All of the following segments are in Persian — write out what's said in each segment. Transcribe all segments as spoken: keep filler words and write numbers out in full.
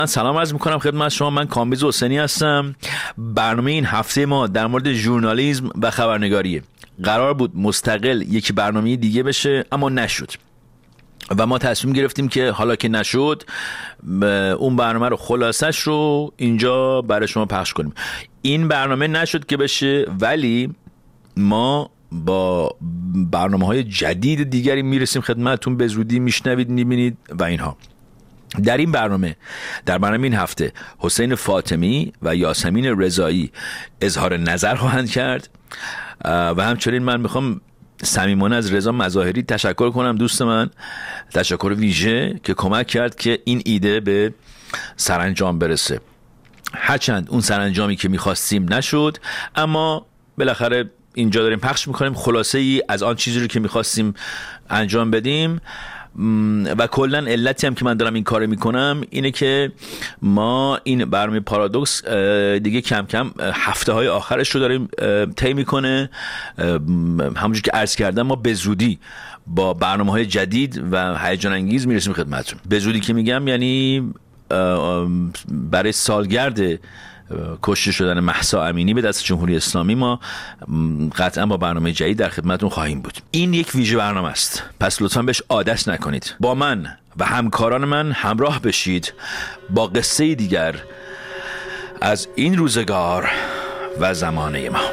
من سلام عرض میکنم خدمت شما. من کامبیز حسینی هستم. برنامه این هفته ما در مورد ژورنالیسم و خبرنگاریه. قرار بود مستقل یکی برنامه دیگه بشه اما نشد و ما تصمیم گرفتیم که حالا که نشد اون برنامه رو خلاصش رو اینجا برای شما پخش کنیم. این برنامه نشد که بشه، ولی ما با برنامه‌های جدید دیگری میرسیم خدمتتون. به زودی میشنوید، میبینید و اینها. در این برنامه در برنامه این هفته حسین فاطمی و یاسمین رضایی اظهار نظر خواهند کرد و همچنین من میخوام صمیمانه از رضا مظاهری تشکر کنم، دوست من، تشکر ویژه که کمک کرد که این ایده به سرانجام برسه. هرچند اون سرانجامی که میخواستیم نشد، اما بالاخره اینجا داریم پخش میکنیم خلاصه ای از آن چیزی رو که میخواستیم انجام بدیم. و کلا علتی هم که من دارم این کارو میکنم اینه که ما این برنامه پارادوکس دیگه کم کم هفته های آخرش رو داریم طی میکنه. همونجوری که عرض کردم ما به زودی با برنامه های جدید و هیجان انگیز میرسیم خدمتتون. به زودی که میگم یعنی برای سالگرد کشته شدن مهسا امینی به دست جمهوری اسلامی ما قطعا با برنامه جدید در خدمتتون خواهیم بود. این یک ویژه برنامه است، پس لطفاً بهش عادت نکنید. با من و همکاران من همراه بشید با قصه دیگر از این روزگار و زمانه ما.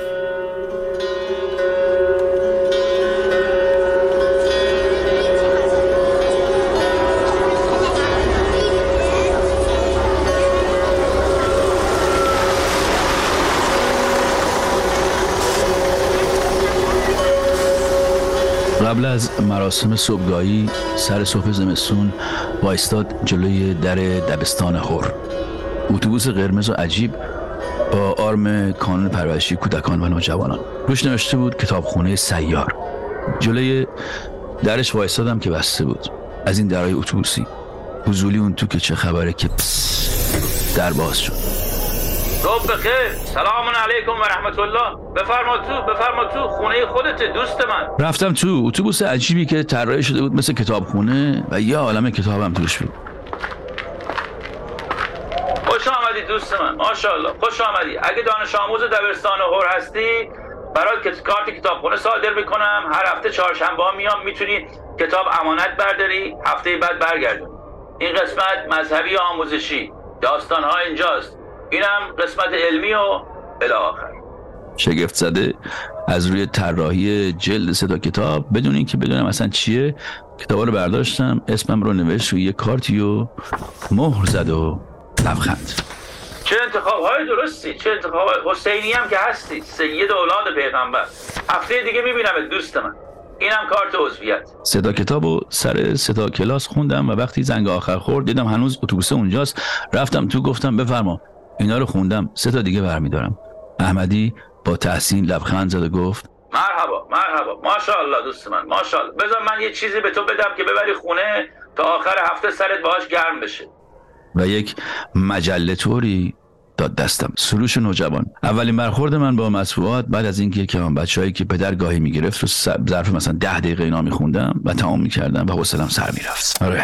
قبل از مراسم صبحگاهی سر صبح زمستون وایستاد جلوی در دبستان هور. اتوبوس قرمز و عجیب با آرم کانون پرورشی کودکان و نوجوانان. روش نوشته بود کتابخونه سیار. جلوی درش وایستادم که بسته بود. از این درای اتوبوسی حضولی اون تو که چه خبره که پس در باز شد. صبح بخیر، سلام علیکم و رحمت الله. بفرما تو، بفرما تو، خونه خودت دوست من. رفتم تو اتوبوس عجیبی که طراحی شده بود مثل کتابخونه و یه عالمه کتابم توش بود. خوش آمدی دوست من، ماشاءالله خوش آمدی. اگه دانش آموز دبستان هور هستی برات کارت کتابخونه صادر میکنم. هر هفته چهارشنبه ها میام، میتونی کتاب امانت برداری، هفته بعد برگردون. این قسمت مذهبی و آموزشی، داستان ها اینجاست. اینم قسمت علمی و الی آخر. شگفت زده از روی طراحی جلد سه تا کتاب بدون اینکه بدونم اصلا چیه کتابا رو برداشتم، اسمم رو نوشت روی یه کارتی و مهر زد و لبخند. چه انتخاب‌های درستی، چه انتخاب. حسینی هم که هستی، سید اولاد پیغمبر. هفته دیگه میبینم دوست من. اینم کارت عضویت. سه تا کتابو سر سه تا کلاس خوندم و وقتی زنگ آخر خورد دیدم هنوز اتوبوس اونجاست. رفتم تو گفتم بفرما اینا رو خوندم، سه تا دیگه برمیدارم. احمدی با تحسین لبخند زد و گفت مرحبا مرحبا، ماشاءالله دوست من، ماشاءالله. بذار من یه چیزی به تو بدم که ببری خونه تا آخر هفته سرت باهاش گرم بشه. و یک مجله طوری داد دستم. سروش نوجوان. اولین برخورد من با مطبوعات بعد از اینکه که من بچه‌ای که پدر گاهی میگرفت رو ظرف مثلا ده دقیقه اینا میخوندم و تمام میکردم و حوصله‌ام سر میرفت. آره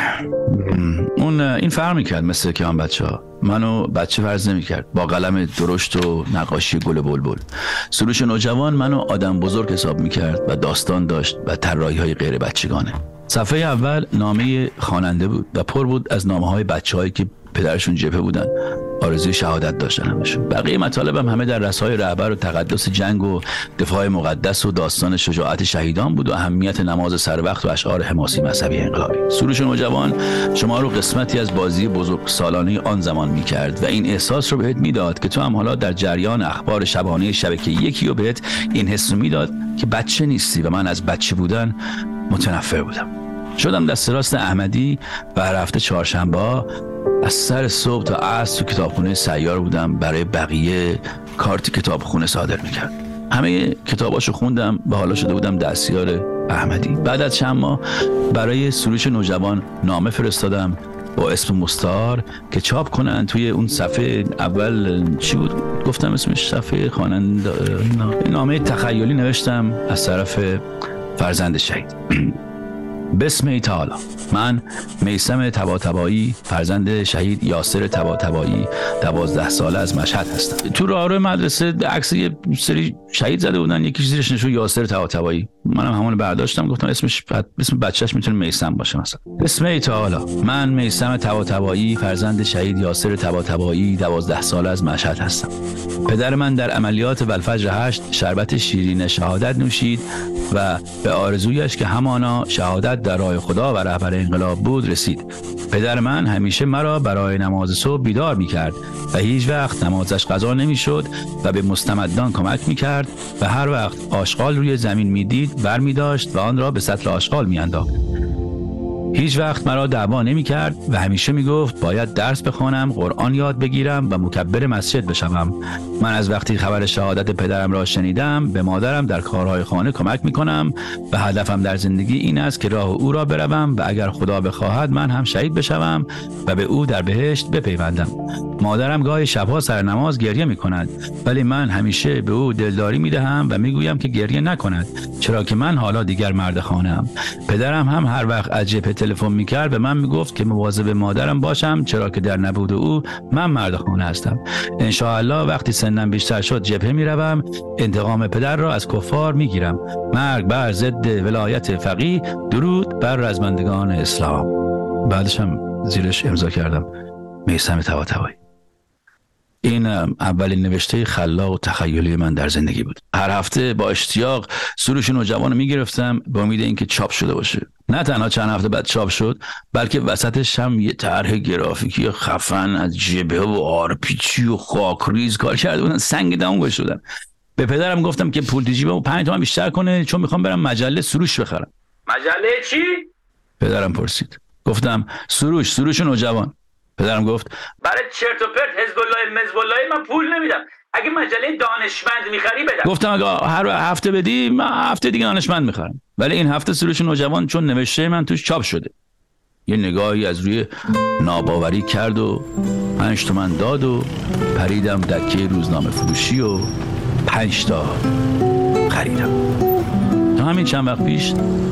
اون این فرق میکرد مثل که من بچه‌ها منو بچه فرض نمیکرد با قلم درشت و نقاشی گل بلبل. سروش نوجوان منو آدم بزرگ حساب میکرد و داستان داشت و طراحی‌های غیر بچگانه. صفحه اول نامه خواننده بود و پر بود از نامه‌های بچه‌هایی که پدرشون جبهه بودن، آرزوی شهادت داشتن همشون. بقیه مطالبم همه در رسای رهبر و تقدس جنگ و دفاع مقدس و داستان شجاعت شهیدان بود و اهمیت نماز سر وقت و اشعار حماسی مذهبی انقلابی. سروش نوجوان شما رو قسمتی از بازی بزرگ سالانه آن زمان می‌کرد و این احساس رو بهت میداد که تو هم حالا در جریان اخبار شبانه شبکه یکی و بهت این حس رو میداد که بچه نیستی و من از بچه بودن متنفر بودم. شدم دست راست احمدی و هر هفته چهارشنبه از سر صبح تا عصر تو کتابخونه سیار بودم. برای بقیه کارت کتابخونه صادر میکرد. همه کتاباشو خوندم و حالا شده بودم دستیار احمدی. بعد از چند ماه برای سروش نوجوان نامه فرستادم با اسم مستعار که چاپ کنن. توی اون صفحه اول چی بود گفتم اسمش؟ صفحه خواننده نامه تخیلی نوشتم از طرف فرزند شهید. بسم تعالی. من میثم طباطبایی فرزند شهید یاسر طباطبایی دوازده ساله از مشهد هستم. تو راهرو مدرسه عکس یه سری شهید زده بودن، یکی زیرش نشون یاسر طباطبایی. منم همون برداشتم، گفتم اسمش اسم بچه‌ش میتونه میثم باشه مثلا. بسم تعالی. من میثم طباطبایی فرزند شهید یاسر طباطبایی دوازده ساله از مشهد هستم. پدر من در عملیات والفجر هشت شربت شیرین شهادت نوشید و به آرزویش که همانا شهادت در راه خدا و رهبر انقلاب بود رسید. پدر من همیشه مرا برای نماز صبح بیدار می‌کرد و هیچ وقت نمازش قضا نمی‌شد و به مستمدان کمک می‌کرد و هر وقت آشغال روی زمین می‌دید برمی‌داشت و آن را به سطل آشغال می‌انداخت. هیچ وقت مرا دعوا نمی کرد و همیشه می گفت باید درس بخوانم، قرآن یاد بگیرم و مکبر مسجد بشوم. من از وقتی خبر شهادت پدرم را شنیدم به مادرم در کارهای خانه کمک می کنم و هدفم در زندگی این است که راه او را بروم و اگر خدا بخواهد من هم شهید بشوم و به او در بهشت بپیوندم. مادرم گاهی شبها سر نماز گریه می کند ولی من همیشه به او دلداری می دهم و می گویم که گریه نکند، چرا که من حالا دیگر مرد خانه‌ام. پدرم هم هر وقت از جبهه تلفن میکرد به من میگفت که مواظب مادرم باشم، چرا که در نبود او من مرد خانه هستم. ان شاء الله وقتی سنم بیشتر شد جبهه میروم، انتقام پدر را از کفار میگیرم. مرگ بر ضد ولایت فقیه، درود بر رزمندگان اسلام. بعدش هم زیرش امضا کردم میثم طباطبایی. این اولین نوشته خلاق و تخیلی من در زندگی بود. هر هفته با اشتیاق سروش نوجوان رو میگرفتم با امید اینکه چاپ شده باشه. نه تنها چند هفته بعد چاپ شد، بلکه وسطش هم یه طرح گرافیکی خفن از جبهه و آرپیچی و خاکریز کار کرده بودن، سنگ دماغ گذاشته بودن. به پدرم گفتم که پول جیبمو پنج تومن بیشتر کنه چون میخوام برم مجله سروش بخرم. مجله چی؟ پدرم پرسید. گفتم سروش، سروش نوجوان. پدرم گفت برای چرت و پرت حزب الله مزب الله من پول نمیدم. اگه مجله دانشمند میخری بدم. گفتم اگه هر هفته بدی من هفته دیگه دانشمند میخرم. ولی این هفته سروش نوجوان چون نوشته من توش چاپ شده. یه نگاهی از روی ناباوری کرد و پنج تومن داد و پریدم دکه روزنامه فروشی و پنج تا خریدم. تا همین چند وقت پیش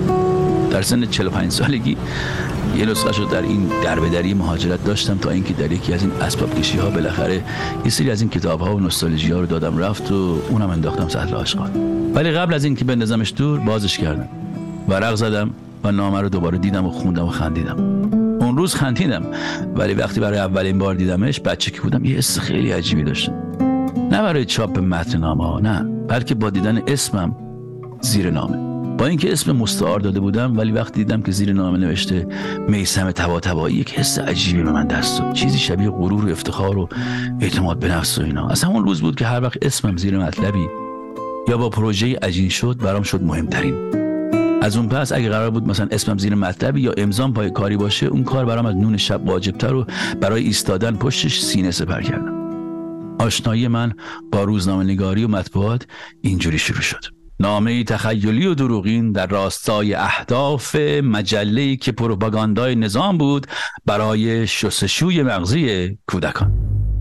در سن چهل و پنج سالگی یه نسخه شد در این دربدری مهاجرت داشتم تا اینکه در یکی از این اسباب کشی ها بالاخره یه سری از این کتاب ها و نوستالژی ها رو دادم رفت و اونم انداختم سطل آشغال. ولی قبل از این که بندازمش دور بازش کردم، ورق زدم و نامه رو دوباره دیدم و خوندم و خندیدم. اون روز خندیدم ولی وقتی برای اولین بار دیدمش بچه که بودم یه حس خیلی عجیبی داشتم. نه برای چاپ متن نامه ها، نه، بلکه با دیدن اسمم زیر نامه. با اینکه اسم مستعار داده بودم ولی وقتی دیدم که زیر نامه نوشته میثم طباطبایی یک حس عجیبی به من دست داد، چیزی شبیه غرور و افتخار و اعتماد به نفس و اینا. از همون روز بود که هر وقت اسمم زیر مطلبی یا با پروژه عجین شد برام شد مهمترین. از اون پس اگه قرار بود مثلا اسمم زیر مطلبی یا امضام پای کاری باشه، اون کار برام از نون شب واجبتر و برای ایستادن پشتش سینه سپر کردم. آشنایی من با روزنامه نگاری و مطبوعات اینجوری شروع شد. نامه‌ای تخیلی و دروغین در راستای اهداف مجله‌ای که پروپاگاندای نظام بود برای شستشوی مغزی کودکان.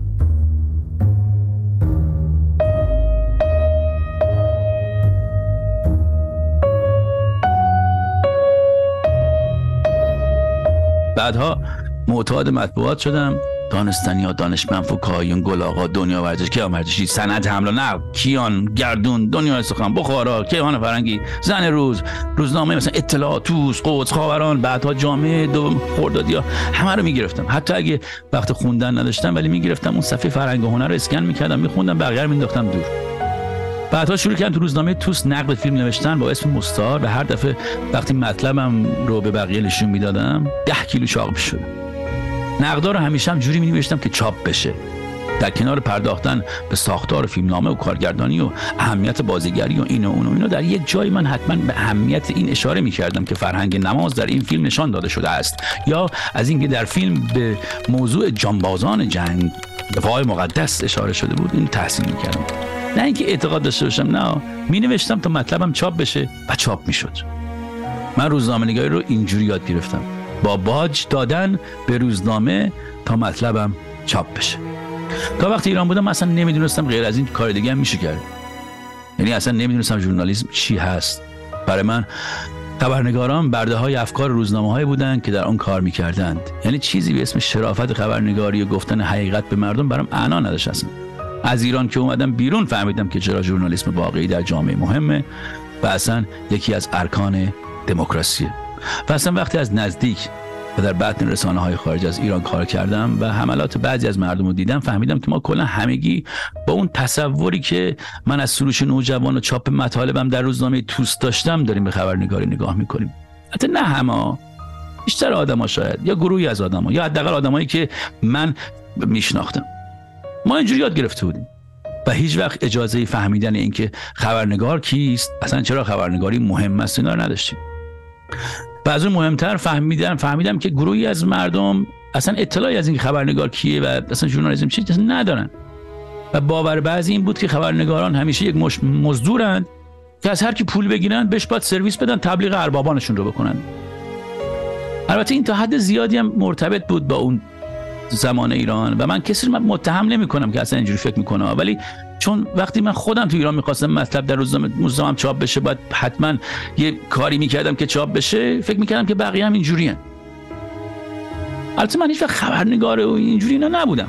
بعدها معتاد مطبوعات شدم. دانستنیا، دانشمند، فکاهیون، گل آقا، دنیا ورزش، کیان ورزشی، سند حمل و نقل، کیان، گردون، دنیا سخن، بخارا، کیهان فرنگی، زن روز، روزنامه مثلا اطلاعات، توس، قدس، خاوران، بعدها جامعه دو خردادیا، همه رو میگرفتم. حتی اگه وقت خوندن نداشتم ولی میگرفتم اون صفحه فرهنگ و هنر رو اسکن میکردم، میخوندم، بقیه رو مینداختم دور. بعدها شروع کردم تو روزنامه توس نقد فیلم نوشتن با اسم مستعار و هر دفعه وقتی مطلبم رو به بقیه نشون میدادم ده کیلو چاق میشدم. نقدا رو همیشه هم جوری می‌نوشتم که چاپ بشه. در کنار پرداختن به ساختار فیلمنامه و کارگردانی و اهمیت بازیگری و این و اون و اینا، در یک جایی من حتما به اهمیت این اشاره می‌کردم که فرهنگ نماز در این فیلم نشان داده شده است، یا از اینکه در فیلم به موضوع جانبازان جنگ دفاع مقدس اشاره شده بود این تحسین می‌کردم. نه اینکه اعتقاد داشته باشم، نه، می‌نوشتم تا مطلبم چاپ بشه و چاپ می‌شد. من روزنامه‌نگاری رو اینجوری یاد گرفتم، با باج دادن به روزنامه تا مطلبم چاپ بشه. تا وقتی ایران بودم اصلا نمیدونستم غیر از این کار دیگه هم میشه کرد. یعنی اصلا نمیدونستم ژورنالیسم چی هست. برای من خبرنگاران برده‌های افکار روزنامه‌هایی بودند که در آن کار می‌کردند. یعنی چیزی به اسم شرافت خبرنگاری و گفتن حقیقت به مردم برام معنا نداشت اصلا. از ایران که اومدم بیرون فهمیدم که چرا ژورنالیسم واقعی در جامعه مهمه و اصلا یکی از ارکان دموکراسیه. و اصلا وقتی از نزدیک و در بطن رسانه‌های خارج از ایران کار کردم و حملات بعضی از مردم رو دیدم، فهمیدم که ما کلا همگی با اون تصوری که من از سروش نوجوان و چاپ مطالبم در روزنامه توست داشتم داریم به خبرنگاری نگاه میکنیم. حتی نه همه، بیشتر آدما شاید، یا گروهی از آدما، یا حداقل آدمایی که من میشناختم. ما اینجوری یاد گرفته بودیم و هیچ وقت اجازه فهمیدن این که خبرنگار کیست، اصلا چرا خبرنگاری مهم است اینا رو نداشتیم. و از اون مهمتر فهمیدم فهمیدم که گروهی از مردم اصلا اطلاعی از این خبرنگار کیه و اصلا ژورنالیسم چیه اصلا ندارن. و باور بعضی این بود که خبرنگاران همیشه یک مزدورند که از هر کی پول بگیرن بهش باید سرویس بدن، تبلیغ اربابانشون رو بکنن. البته این تا حد زیادی هم مرتبط بود با اون زمان ایران و من کسی رو متهم نمی‌کنم که اصلا اینجوری فکر می‌کنه، ولی چون وقتی من خودم تو ایران می‌خواستم مطلب در روزنامه چاپ بشه باید حتما یه کاری می‌کردم که چاپ بشه، فکر می‌کردم که بقیه هم اینجوریان. البته من هیچ وقت خبرنگار و اینجوری اینا نبودم.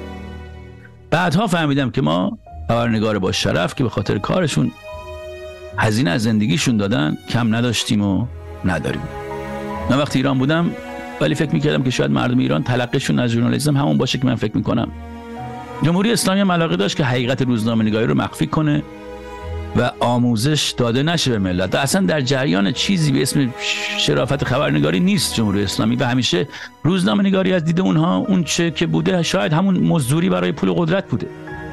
بعدها فهمیدم که ما خبرنگار با شرف که به خاطر کارشون هزینه از زندگیشون دادن کم نداشتیم و نداریم. من وقتی ایران بودم ولی فکر می‌کردم که شاید مردم ایران تلقیشون از ژورنالیسم همون باشه که من فکر می‌کنم. جمهوری اسلامی هم علاقه داشت که حقیقت روزنامه‌نگاری رو مخفی کنه و آموزش داده نشه به ملت. اصلا در جریان چیزی به اسم شرافت خبرنگاری نیست جمهوری اسلامی و همیشه روزنامه‌نگاری از دید اونها اون چه که بوده شاید همون مزدوری برای پول و قدرت بوده.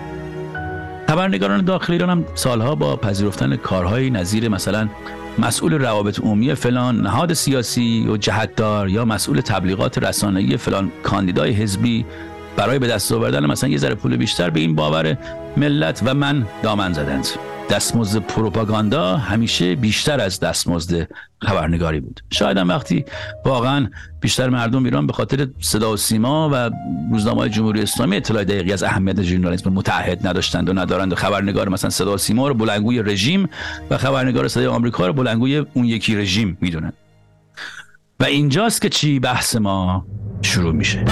خبرنگاران داخل ایران هم سالها با پذیرفتن کارهای نظیر مثلا مسئول روابط عمومی فلان نهاد سیاسی و جهتدار یا مسئول تبلیغات رسانه‌ای فلان کاندیدای حزبی برای به دست آوردن مثلا یه ذره پول بیشتر به این باور ملت و من دامن زدند. دستمزد پروپاگاندا همیشه بیشتر از دستمزد خبرنگاری بود. شاید هم وقتی واقعا بیشتر مردم ایران به خاطر صدا و سیما و روزنامه‌های جمهوری اسلامی اطلاع دقیقی از اهمیت ژورنالیسم متعهد نداشتند و ندارند و خبرنگار مثلا صدا و سیما رو بلندگوی رژیم و خبرنگار صدای آمریکا رو بلندگوی اون یکی رژیم میدونن. و اینجاست که چی بحث ما شروع میشه.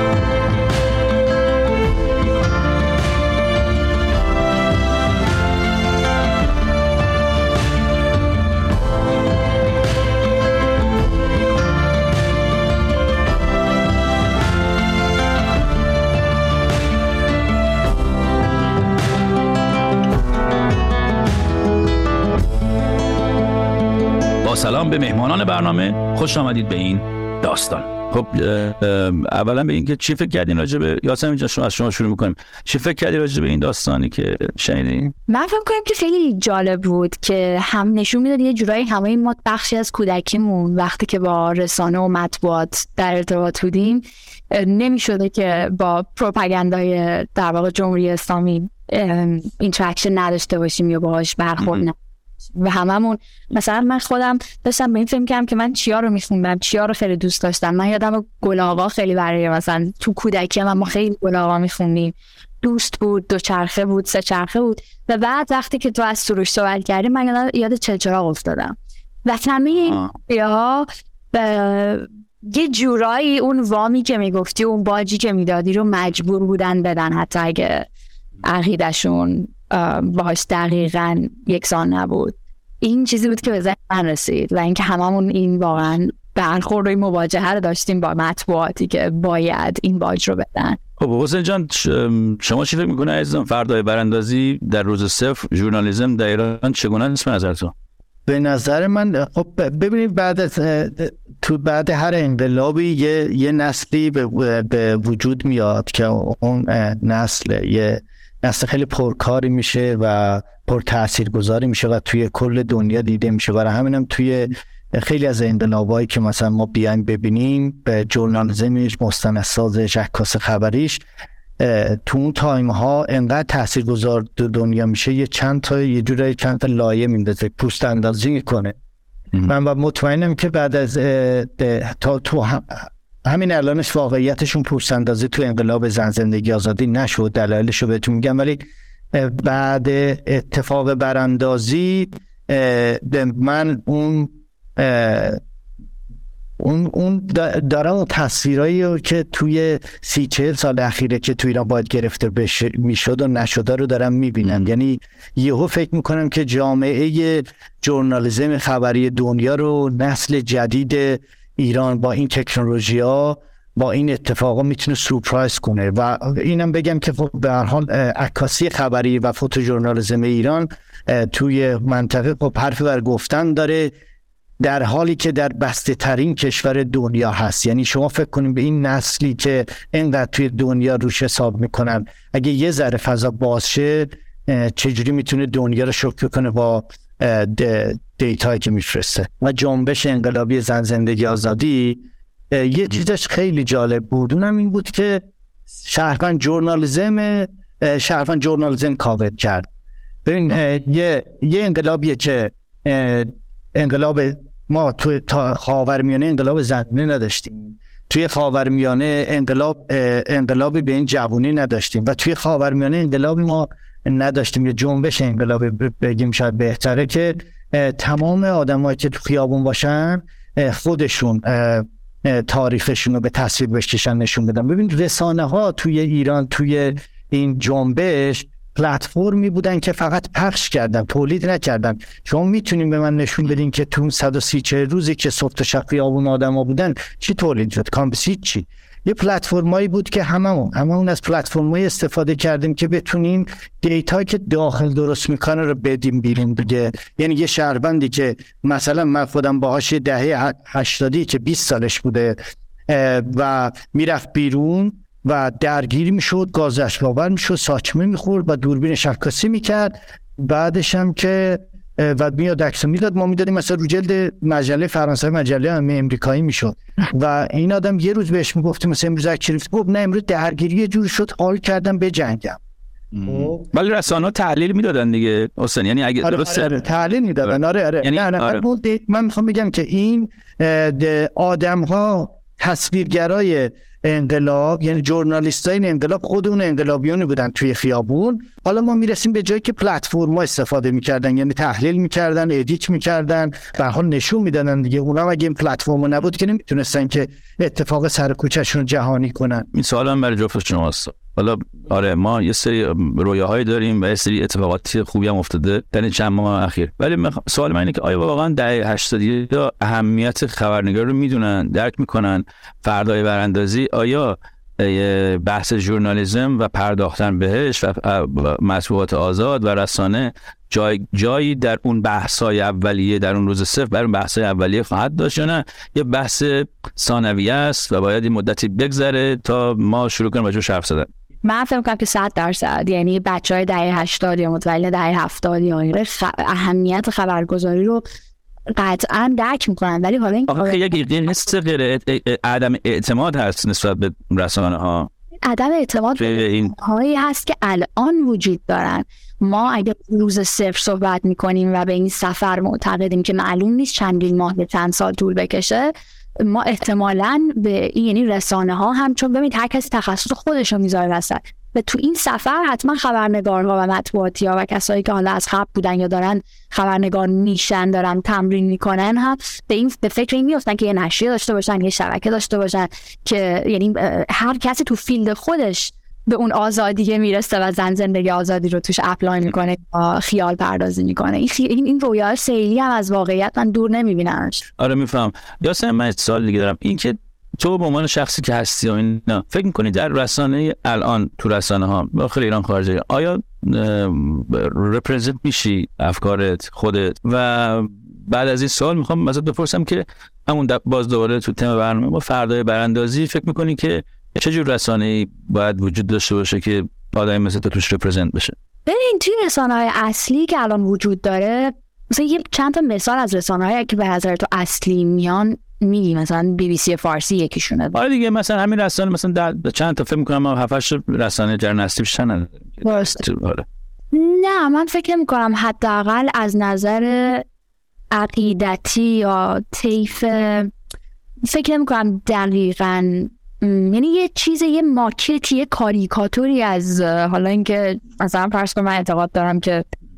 سلام به مهمانان برنامه، خوش آمدید به این داستان. خب اولا به این که چی فکر کردین راجع به یاسمین جان، شما از شما شروع می‌کنیم. چی فکر کردی راجع به این داستانی که شنیدین؟ من فکر کنم که خیلی جالب بود که هم نشون میداد یه جورایی همه ما بخشی از کودکیمون وقتی که با رسانه و مطبوعات در ارتباط بودیم نمی‌شده که با پروپاگاندای در واقع جمهوری اسلامی اینتراکشن نداشته باشیم یا باهاش برخورد نه. و هممون مثلا من خودم داشتم به این فکر می‌کردم که من چیا رو می‌خوندم، چیا رو خیلی دوست داشتم. من یادم گل آقا خیلی برای مثلا تو کودکی من ما خیلی گل آقا می‌خوندیم. دوست بود، دو چرخه بود، سه چرخه بود. و بعد وقتی که تو از سروش صحبت کردی من یاد چلچراغ افتادم. و همه یا یه جورایی اون وامی که میگفتی، اون باجی که میدادی رو مجبور بودن بدن حتی اگه عقیدشون باهاش دقیقاً یکسان نبود. این چیزی بود که به ذهن من رسید و اینکه هممون این واقعاً برخورد و این مواجهه رو داشتیم با مطبوعاتی که باید این باج رو بدن. خب حسین جان شما چی فکر می‌کنید عزیزم فردای براندازی در روز صفر ژورنالیسم در ایران چگونه است به نظر تو؟ به نظر من خب ببینید بعد از تو بعد هر انقلابی یه یه نسلی به, به وجود میاد که اون نسل یه نسل خیلی پرکاری میشه و پر تاثیرگذاری میشه و توی کل دنیا دیده میشه. برای همینم توی خیلی از انقلابایی که مثلا ما بیایم ببینیم به ژورنالیسمش، مستندسازش، عکاس خبریش تو اون تایم ها انقدر تاثیرگذار دنیا میشه یه چند تا یه جوری چند تا لایه میندازه، پوست اندازی میکنه. من مطمئنم که بعد از تا تو هم همین الانش واقعیتشون پوست اندازی تو انقلاب زن زندگی آزادی نشد، دلایلشو بهتون میگم، ولی بعد اتفاق براندازی من اون اون اون دارم اون تصویرایی که توی سی چهل سال اخیره که توی ایران باید گرفته میشد و نشده رو دارم میبینم. یعنی یهو فکر میکنم که جامعه ژورنالیسم خبری دنیا رو نسل جدید ایران با این تکنولوژی ها با این اتفاقا میتونه سورپرایز کنه. و اینم بگم که خب به هر حال عکاسی خبری و فوتو ژورنالیسم ایران توی منطقه خب حرفی بر گفتن داره، در حالی که در بسته ترین کشور دنیا هست. یعنی شما فکر کنید به این نسلی که اینقدر توی دنیا روش حساب میکنن، اگه یه ذره فضا باز شه چجوری میتونه دنیا رو شوکه کنه با دیتایی که میفرسته. و جنبش انقلابی زن زندگی آزادی یه چیزش خیلی جالب بود، اونم این بود که شهروند ژورنالیسم شهروند ژورنالیسم کاور کرد. ببین یه یه انقلابیه که انقلاب ما توی خاورمیانه انقلاب زنانه نداشتیم، توی خاورمیانه انقلاب انقلابی به این جوونی نداشتیم و توی خاورمیانه انقلابی ما نداشتیم یه جنبش انقلابی بگیم شاید بهتره که تمام آدمایی که تو خیابون باشن خودشون تاریخشون رو به تصویر بکشن نشون بدن. ببین رسانه ها توی ایران توی این جنبش پلتفرمی بودن که فقط پخش کردن، تولید نکردن. شما میتونین به من نشون بدین که تو صد و سی چهل روزی که صبح تا شب خیابون آدما بودن چی تولید شد؟ کامبیسی چی؟ یه پلتفرمایی بود که هممون هممون از پلتفرمای استفاده کردیم که بتونیم دیتا که داخل درست میکنه رو بدیم بیرون دیگه. یعنی یه شهروندی که مثلا من خودم باهاش دهه هشتادی که بیست سالش بوده و میرفت بیرون و درگیری میشد، گاز اشک‌آور میشد، ساچمه میخورد و دوربینش عکاسی میکرد، بعدش هم که و میاد عکس میداد، ما میدادیم مثلا رو جلد مجله فرانسوی، مجله امریکایی میشد و این آدم یه روز بهش میگفتیم مثلا امروز عکس گرفت، خب نه امروز درگیری یه جوری شد حال کردم به جنگم. ولی رسانه‌ها تحلیل میدادن دیگه حسین، یعنی اگه آره درست آره تحلیل میدادن. آره آره یعنی نه نه آره. من میخوام بگم که این آدم‌ها تصویرگرای انقلاب، یعنی ژورنالیستای انقلاب خود اون انقلابیون بودن توی خیابون. حالا ما میرسیم به جایی که پلتفرم‌ها استفاده میکردن، یعنی تحلیل میکردن، ادیت میکردن، به هر حال نشون میدادن دیگه. اونا اگه این پلتفرم نبود که نمیتونستن که اتفاق سر کوچه‌شون جهانی کنن. این سوالم برای جفت شماست. حالا آره ما یه سری رویاهایی داریم و یه سری اتفاقاتی خوبی هم افتاده در این چند ماه اخیر، ولی مخ... سوال من اینه که آیا واقعا دهه هشتادی یا اهمیت خبرنگاری رو میدونن، درک میکنن؟ فردای براندازی آیا بحث ژورنالیسم و پرداختن بهش و مطبوعات آزاد و رسانه جای جایی در اون بحث‌های اولیه، در اون روز صفر بر اون بحث‌های اولیه خواهد داشت یا نه یه بحث ثانویه است و باید این مدتی بگذره تا ما شروع کنیم راجعش حرف زدن؟ من فکر می‌کنم که صد درصد یعنی بچهای دهه هشتاد یا متولد دهه هفتاد یا خ... اهمیت خبرگزاری رو قطعا درک میکنن، ولی حالا این آخه یک حس غیر عدم اعتماد هست نسبت به رسانه ها. عدم اعتماد به این هایی هست که الان وجود دارن. ما اگه روز صفر صحبت میکنیم و به این سفر معتقدیم که معلوم نیست چندین ماه به چند سال طول بکشه، ما احتمالاً به یعنی رسانه ها هم چون ببینید هر کسی تخصص خودش رو میذاره وسط و تو این سفر حتما خبرنگارها و مطبوعاتی‌ها و کسایی که حالا از قبل بودن یا دارن خبرنگار میشن، دارن تمرین میکنن، هم به این به فکر این میافتن که یه نشریه داشته باشن، یه شبکه داشته باشن که یعنی هر کسی تو فیلد خودش به اون آزادی میرسه و زن زندگی آزادی رو توش اپلای میکنه، خیال پردازی میکنه. این خی... این این رویای سیلی هم از واقعیت من دور نمیبینمش. آره میفهم. یاسم من سوال دیگه دارم، این که تو به عنوان شخصی که هستی و اینا فکر میکنی در رسانه الان، تو رسانه ها داخل ایران خارجه، آیا رپرزنت میشی افکارت خودت؟ و بعد از این سوال میخوام ازت بپرسم که همون باز دوباره تو تم برنامه با فردای براندازی فکر میکنی که چه جور رسانه‌ای باید وجود داشته باشه که آدمی مثل تو توش رپرزنت بشه؟ ببین توی رسانه‌های اصلی که الان وجود داره، مثلا یه چند تا مثال از رسانه‌هایی که به نظر تو اصلی میان میگی، مثلا بی بی سی فارسی یکیشونه. آره دیگه، مثلا همین رسانه مثلا در چند تا فکر می‌کنم ما هفت هشت رسانه جرن اصلی بیشتر نداره. نه من فکر می‌کنم حداقل از نظر عقیدتی یا طیف فکر نمی‌کنم دقیقاً، یعنی یه چیز، یه ماکت، یه کاریکاتوری از حالا اینکه مثلا فرض کن من اعتقاد دارم که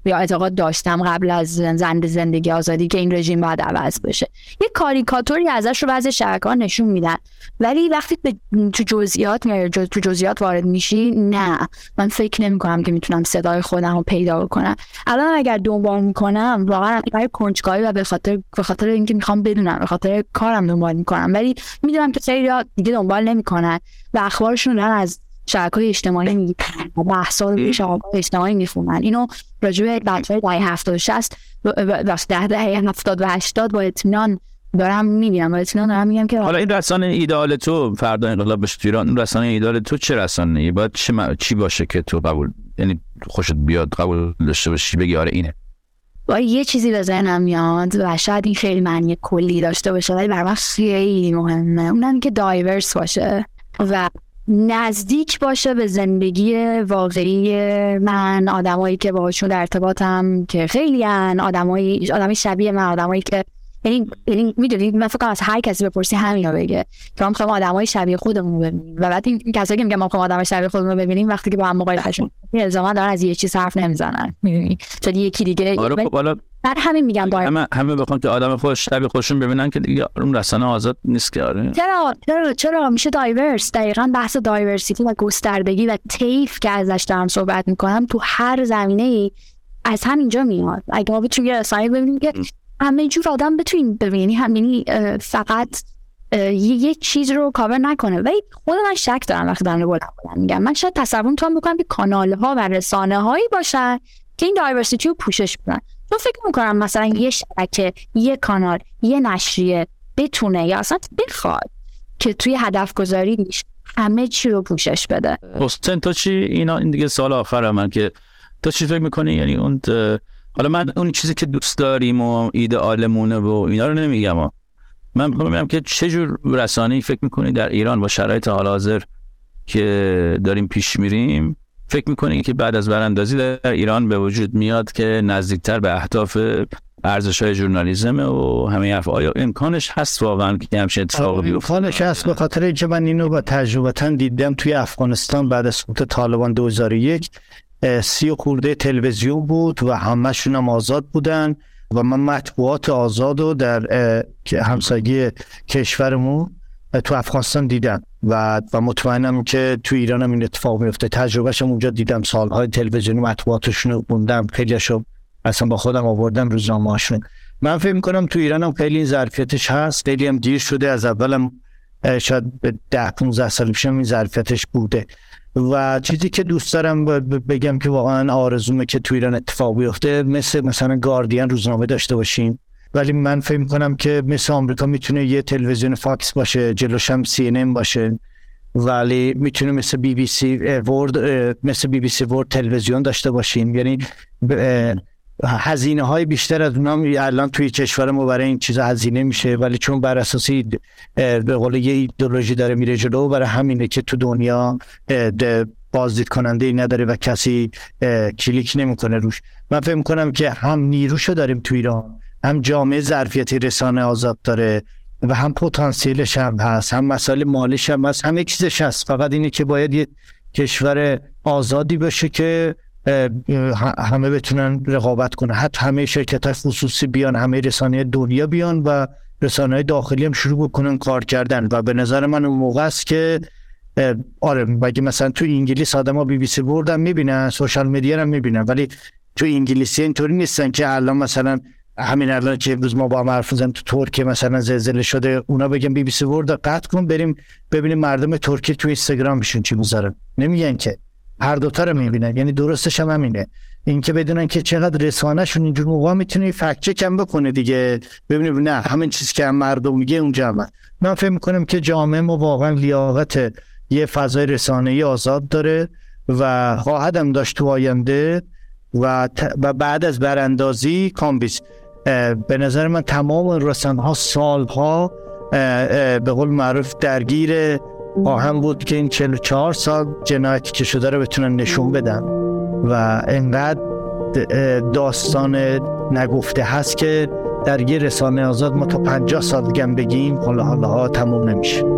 یا اعتقاد داشتم قبل از زند زندگی آزادی که این رژیم باید عوض بشه. یه کاریکاتوری ازش رو بعضی شبکه‌ها نشون میدن، ولی وقتی به تو جزئیات میای جز... تو جزئیات وارد میشی، نه من فکر نمی‌کنم که میتونم صدای خودم رو پیدا کنم. الان اگر دنبال میکنم واقعا برای کنجکاوی و به خاطر به خاطر اینکه میخوام بدونم، به خاطر کارم دنبال میکنم، ولی میدونم که خیلی دیگه دنبال نمیکنن و اخبارشون رو از شبکه‌های اجتماعی میگیرن و بحث‌ها رو روی شبکه‌های اجتماعی میخونن. اینو راجع به بچه‌های دهه هفتاد و شصت و ده دهه هفتاد و هشتاد با اطمینان دارم میبینم، با اطمینان دارم میگم که حالا این رسانه ایدئال تو فردا انقلاب بشه تو ایران، این رسانه ایدئال تو چه رسانه‌ای باید چه م... چی باشه که تو قبول، یعنی خوشت بیاد قبول داشته باشی بگی آره اینه؟ با یه چیزی به ذهنم میاد و شاید این خیلی معنی کلی داشته باشه ولی برای من خیلی مهمه، اونم که دایورس باشه و نزدیک باشه به زندگی واقعی من، آدمایی که باهاشون در ارتباطم که خیلی ان، آدمایی آدمی شبیه من، آدمایی که یعنی یعنی میدونید من فکر کنم از هر کسی بپرسی همینا بگه که ما می‌خوایم آدمای شبیه خودمون رو ببینیم و بعد این کسایی که میگن ما می‌خوایم آدمای شبیه خودمون رو ببینیم وقتی که با هم مقایسهشون الزاما دارن از یه چیز حرف نمیزنن، میدونی چون یکی دیگه آره خب حالا بعد همین میگم باید همه همه بخوام که آدم خودش شبیه خودشون ببینن که دیگه اون رسانه آزاد نیست که. آره چرا چرا چرا میشه دایورس؟ دقیقاً بحث دایورسیتی و گستردگی و طیف که ازش دارم صحبت میکنم تو هر زمینه‌ای از همینجا میاد. اگه ما بتونیم یه رسانه ببینیم که همه جور آدم بتونین ببینی، همینی فقط یک چیز رو کاور نکنه. ولی خود من شک دارم وقتی دارم بلند بلند میگم، من شاید تصور میتونم بکنم که کانال ها و رسانه هایی باشن که این دایورسیتی رو پوشش بدن. تو فکر میکنم مثلا یه شبکه، یه کانال، یه نشریه بتونه یا اصلا بخواد که توی هدف گذاریش همه چی رو پوشش بده. حسین تو چی؟ اینا این دیگه سوال آخر من که تو چی فکر میکنی؟ یعنی اون حالا من اون چیزی که دوست داریم و ایدئالمونه و اینا رو نمیگم ها. من میگم که چه جور رسانه‌ای فکر میکنی در ایران با شرایط حال حاضر که داریم پیش میریم فکر میکنی که بعد از براندازی در ایران به وجود میاد که نزدیکتر به اهداف ارزش‌های ژورنالیسم و همه حرف؟ آیا امکانش هست واقعا که همچین اتفاقی بیفته؟ امکانش هست به خاطر اینکه من اینو با تجربتاً دیدم توی افغانستان بعد از سقوط طالبان دو هزار و یک سی و خورده تلویزیون بود و همشون هم آزاد بودن و من مطبوعات آزاد رو در همسایگی کشورمون تو افغانستان دیدم و و مطمئنم که تو ایران هم این اتفاق میفته. تجربهشم اونجا دیدم، سالهای تلویزیونی مطبوعاتشون رو خوندم، خیلیشو اصلا با خودم آوردم روزنامه‌هاشون. من فکر می‌کنم تو ایران هم خیلی این ظرفیتش هست، خیلی هم دیر شده، از اولم شاید به ده پانزده سال پیش این ظرفیتش بوده و چیزی که دوست دارم بگم که واقعا آرزومه که تو ایران اتفاق بیفته، مثل مثلا گاردین روزنامه داشته باشیم، ولی من فکر می‌کنم که مثل آمریکا میتونه یه تلویزیون فاکس باشه، جلوش هم سی ان ان باشه، ولی میتونه مثل بی بی سی ورد مثل بی بی سی ورد تلویزیون داشته باشیم. یعنی هزینه های بیشتر از اونام الان توی کشور ما برای این چیزا هزینه میشه، ولی چون بر اساسی به قول یه ایدئولوژی داره میره جلو، برای همینه که تو دنیا بازدید کننده ای نداره و کسی کلیک نمیکنه روش. من فکر میکنم که هم نیروشو داریم تو ایران، هم جامعه ظرفیت رسانه آزاد داره و هم پتانسیلش هم هست، هم مسائل مالیش هم هست، همه چیزش هست. فقط اینه که باید یه کشور آزادی باشه که همه بتونن رقابت کنن، حتی همه شرکت‌های خصوصی بیان، همه رسانه دنیا بیان و رسانه‌های داخلی هم شروع بکنن کار کردن. و به نظر من اون موقع است که آره مگه مثلا تو انگلیس آدما بی بی سی بردن میبینن، سوشال مدیا هم میبینن، ولی تو انگلیسی اینطوری نیستن که الان مثلا همین الان که روز ما با هم حرف می‌زنیم تو ترکیه مثلا زلزله شده اونا بگن بی بی سی ورد قطع کن بریم ببینیم مردم ترکیه تو اینستاگرامشون چی میذارن، نمیگن که هر دوتا رو میبینن. یعنی درستش هم همینه، این که بدونن که چقدر رسانه‌شون اینجور موقع میتونه فکت چک هم بکنه دیگه، ببینیم نه همین چیزی که هم مردم میگه اونجا هم. من فکر میکنم که جامعه ما واقعا لیاقت یه فضای رسانه‌ای آزاد داره و خواهد هم داشت تو آینده و, ت... و بعد از براندازی کامبیز به نظر من تمام رسانه‌ها سالها به قول معروف درگیر آهم بود که این چهل و چهار سال جنایتی که شده رو بتونن نشون بدن و انقدر داستان نگفته هست که در یه رسانه آزاد ما تا پنجاه سال دیگه بگیم حالا حالا ها تموم نمیشه.